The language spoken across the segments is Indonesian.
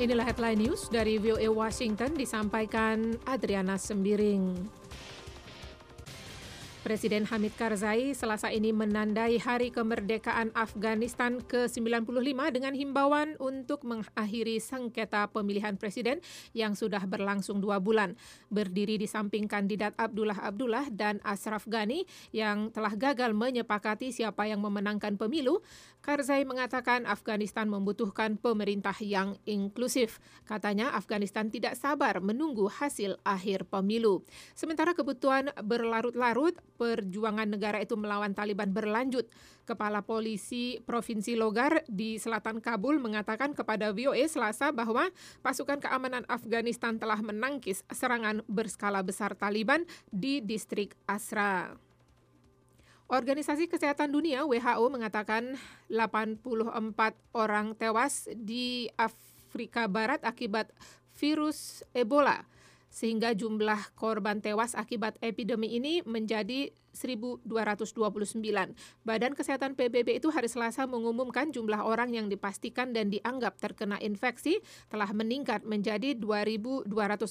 Inilah headline news dari VOA Washington, disampaikan Adriana Sembiring. Presiden Hamid Karzai Selasa ini menandai Hari Kemerdekaan Afghanistan ke-95 dengan himbauan untuk mengakhiri sengketa pemilihan presiden yang sudah berlangsung 2 bulan. Berdiri di samping kandidat Abdullah Abdullah dan Ashraf Ghani yang telah gagal menyepakati siapa yang memenangkan pemilu, Karzai mengatakan Afghanistan membutuhkan pemerintah yang inklusif. Katanya Afghanistan tidak sabar menunggu hasil akhir pemilu. Sementara kebutuhan berlarut-larut, perjuangan negara itu melawan Taliban berlanjut. Kepala Polisi Provinsi Logar di selatan Kabul mengatakan kepada VOA Selasa bahwa pasukan keamanan Afghanistan telah menangkis serangan berskala besar Taliban di distrik Asra. Organisasi Kesehatan Dunia WHO mengatakan 84 orang tewas di Afrika Barat akibat virus Ebola, sehingga jumlah korban tewas akibat epidemi ini menjadi 1.229. Badan Kesehatan PBB itu hari Selasa mengumumkan jumlah orang yang dipastikan dan dianggap terkena infeksi telah meningkat menjadi 2.240,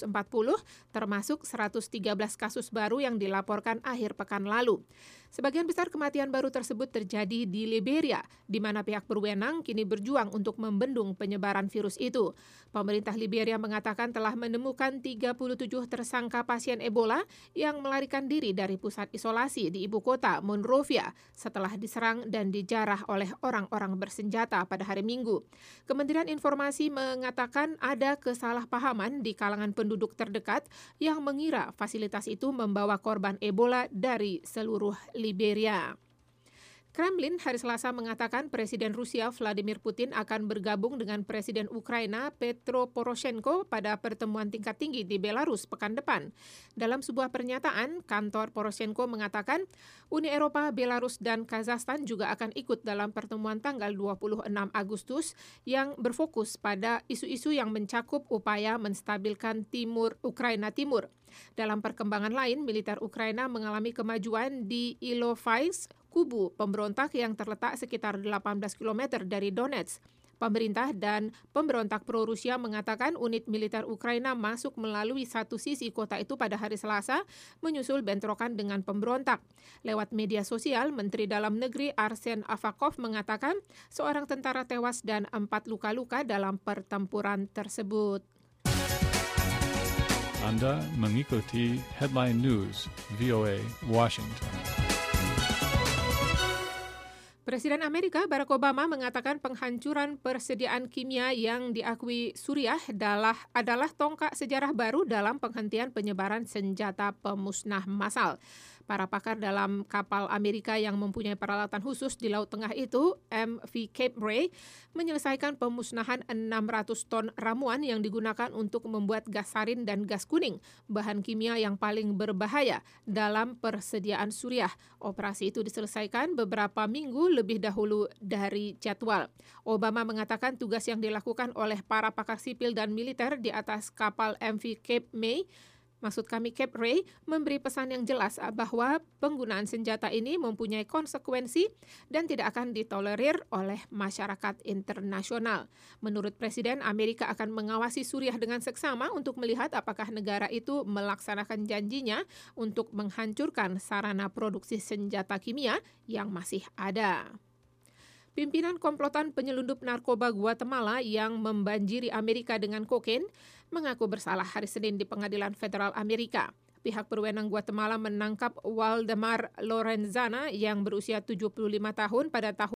termasuk 113 kasus baru yang dilaporkan akhir pekan lalu. Sebagian besar kematian baru tersebut terjadi di Liberia, di mana pihak berwenang kini berjuang untuk membendung penyebaran virus itu. Pemerintah Liberia mengatakan telah menemukan 37 tersangka pasien Ebola yang melarikan diri dari pusat isolasi di ibu kota Monrovia setelah diserang dan dijarah oleh orang-orang bersenjata pada hari Minggu. Kementerian Informasi mengatakan ada kesalahpahaman di kalangan penduduk terdekat yang mengira fasilitas itu membawa korban Ebola dari seluruh Liberia. Kremlin hari Selasa mengatakan Presiden Rusia Vladimir Putin akan bergabung dengan Presiden Ukraina Petro Poroshenko pada pertemuan tingkat tinggi di Belarus pekan depan. Dalam sebuah pernyataan, kantor Poroshenko mengatakan Uni Eropa, Belarus, dan Kazakhstan juga akan ikut dalam pertemuan tanggal 26 Agustus yang berfokus pada isu-isu yang mencakup upaya menstabilkan Ukraina Timur. Dalam perkembangan lain, militer Ukraina mengalami kemajuan di Ilovaisk, kubu pemberontak yang terletak sekitar 18 km dari Donetsk. Pemerintah dan pemberontak pro-Rusia mengatakan unit militer Ukraina masuk melalui satu sisi kota itu pada hari Selasa, menyusul bentrokan dengan pemberontak. Lewat media sosial, Menteri Dalam Negeri Arsen Avakov mengatakan seorang tentara tewas dan 4 luka-luka dalam pertempuran tersebut. Anda mengikuti Headline News, VOA, Washington. Presiden Amerika Barack Obama mengatakan penghancuran persediaan kimia yang diakui Suriah adalah tonggak sejarah baru dalam penghentian penyebaran senjata pemusnah massal. Para pakar dalam kapal Amerika yang mempunyai peralatan khusus di Laut Tengah itu, MV Cape Ray, menyelesaikan pemusnahan 600 ton ramuan yang digunakan untuk membuat gas sarin dan gas kuning, bahan kimia yang paling berbahaya dalam persediaan Suriah. Operasi itu diselesaikan beberapa minggu lebih dahulu dari jadwal. Obama mengatakan tugas yang dilakukan oleh para pakar sipil dan militer di atas kapal MV Cape Ray memberi pesan yang jelas bahwa penggunaan senjata ini mempunyai konsekuensi dan tidak akan ditolerir oleh masyarakat internasional. Menurut Presiden, Amerika akan mengawasi Suriah dengan seksama untuk melihat apakah negara itu melaksanakan janjinya untuk menghancurkan sarana produksi senjata kimia yang masih ada. Pimpinan komplotan penyelundup narkoba Guatemala yang membanjiri Amerika dengan kokain mengaku bersalah hari Senin di Pengadilan Federal Amerika. Pihak berwenang Guatemala menangkap Waldemar Lorenzana yang berusia 75 tahun pada tahun